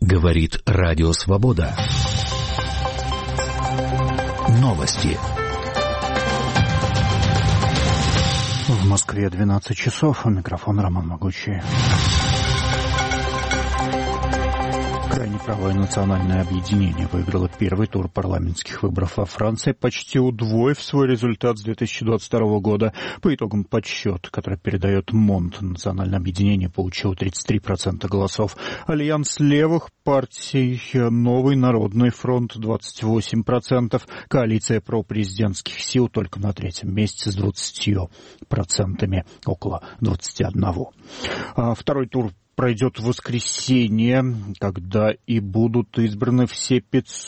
Говорит Радио Свобода. Новости. В Москве 12 часов. Микрофон Роман Могучий. Крайне правое национальное объединение выиграло первый тур парламентских выборов во Франции, почти удвоив свой результат с 2022 года. По итогам подсчета, который передает МОНД, национальное объединение получило 33% голосов. Альянс левых партий «Новый народный фронт» 28%. Коалиция пропрезидентских сил только на третьем месте с 20%, около 21%. Второй тур пройдет в воскресенье, когда и будут избраны все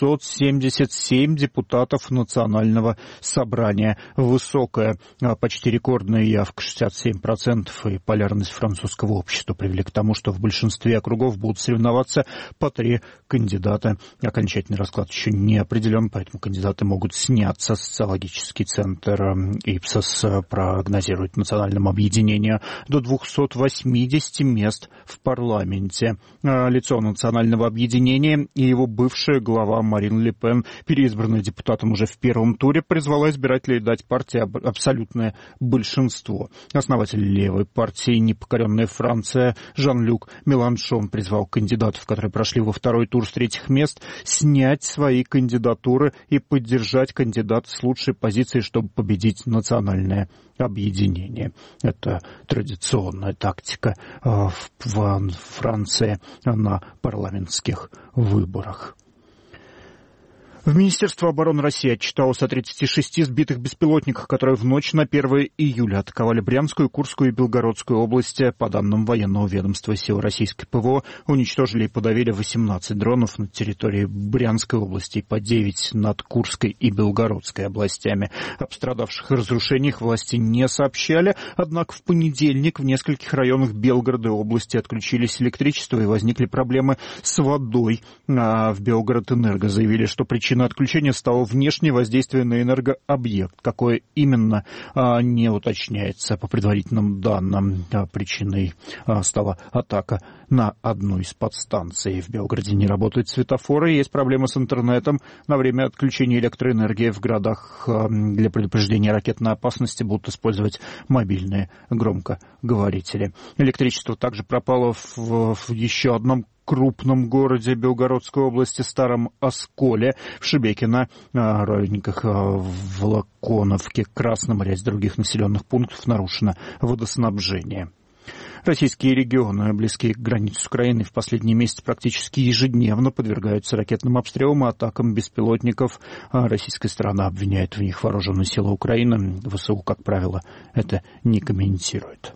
577 депутатов Национального собрания. Высокая, почти рекордная явка 67%, и полярность французского общества привели к тому, что в большинстве округов будут соревноваться по 3 кандидата. Окончательный расклад еще не определен, поэтому кандидаты могут сняться. Социологический центр Ипсос прогнозирует национальному объединению до 280 мест в парламенте. Лицо национального объединения и его бывшая глава Марин Ле Пен, переизбранная депутатом уже в первом туре, призвала избирателей дать партии абсолютное большинство. Основатель левой партии «Непокоренная Франция» Жан-Люк Меланшон призвал кандидатов, которые прошли во второй тур с третьих мест, снять свои кандидатуры и поддержать кандидата с лучшей позицией, чтобы победить национальное объединение. Это традиционная тактика в Франции на парламентских выборах. В Министерство обороны России отчиталось о 36 сбитых беспилотниках, которые в ночь на 1 июля атаковали Брянскую, Курскую и Белгородскую области. По данным военного ведомства, силы российской ПВО уничтожили и подавили 18 дронов на территории Брянской области и по 9 над Курской и Белгородской областями. О пострадавших и разрушениях власти не сообщали, однако в понедельник в нескольких районах Белгорода и области отключились электричество и возникли проблемы с водой. В Белгород-Энерго заявили, что причиной отключения стало внешнее воздействие на энергообъект. Какое именно, не уточняется. По предварительным данным, причиной стала атака на одну из подстанций. В Белгороде не работают светофоры, есть проблемы с интернетом. На время отключения электроэнергии в городах для предупреждения ракетной опасности будут использовать мобильные громкоговорители. Электричество также пропало в еще одном крупном городе Белгородской области, Старом Осколе, в Шебекино, районниках Волоконовке, Красном и ряде других населенных пунктов нарушено водоснабжение. Российские регионы, близкие к границе с Украиной, в последние месяцы практически ежедневно подвергаются ракетным обстрелам и атакам беспилотников. Российская сторона обвиняет в них вооруженные силы Украины. ВСУ, как правило, это не комментирует.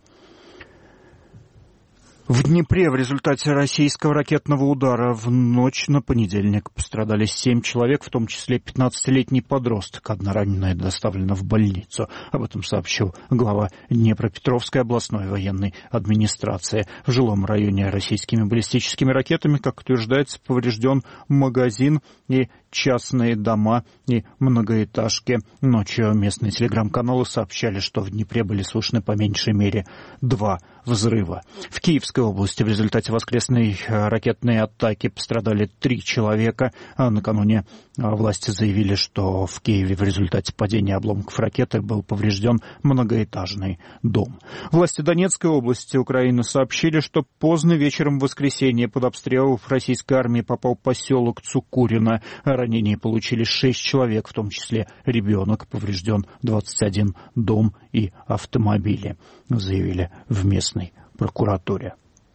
В Днепре в результате российского ракетного удара в ночь на понедельник пострадали 7 человек, в том числе 15-летний подросток. Одна раненая доставлена в больницу. Об этом сообщил глава Днепропетровской областной военной администрации. В жилом районе российскими баллистическими ракетами, как утверждается, поврежден магазин и частные дома и многоэтажки. Ночью местные телеграм-каналы сообщали, что в Днепре были слышны по меньшей мере 2 взрыва. В Киевской области в результате воскресной ракетной атаки пострадали 3 человека. Накануне власти заявили, что в Киеве в результате падения обломков ракеты был поврежден многоэтажный дом. Власти Донецкой области Украины сообщили, что поздно вечером в воскресенье под обстрел российской армии попал поселок Цукурино. Ранения получили 6 человек, в том числе ребенок. Поврежден 21 дом и автомобили, заявили в местной прокуратуре.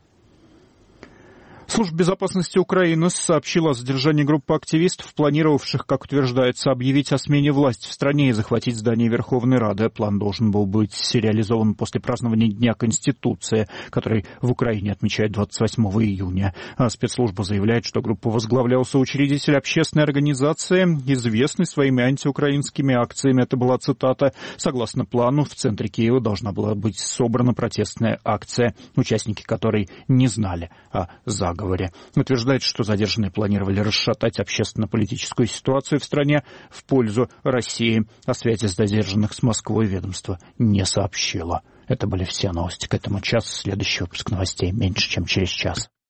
Служба безопасности Украины сообщила о задержании группы активистов, планировавших, как утверждается, объявить о смене власти в стране и захватить здание Верховной Рады. План должен был быть реализован после празднования Дня Конституции, который в Украине отмечают 28 июня. Спецслужба заявляет, что группу возглавлял соучредитель общественной организации, известный своими антиукраинскими акциями. Это была цитата. Согласно плану, в центре Киева должна была быть собрана протестная акция, участники которой не знали о заговоре. Утверждает, что задержанные планировали расшатать общественно-политическую ситуацию в стране в пользу России. О связи задержанных с Москвой ведомство не сообщило. Это были все новости к этому часу. Следующий выпуск новостей меньше, чем через час.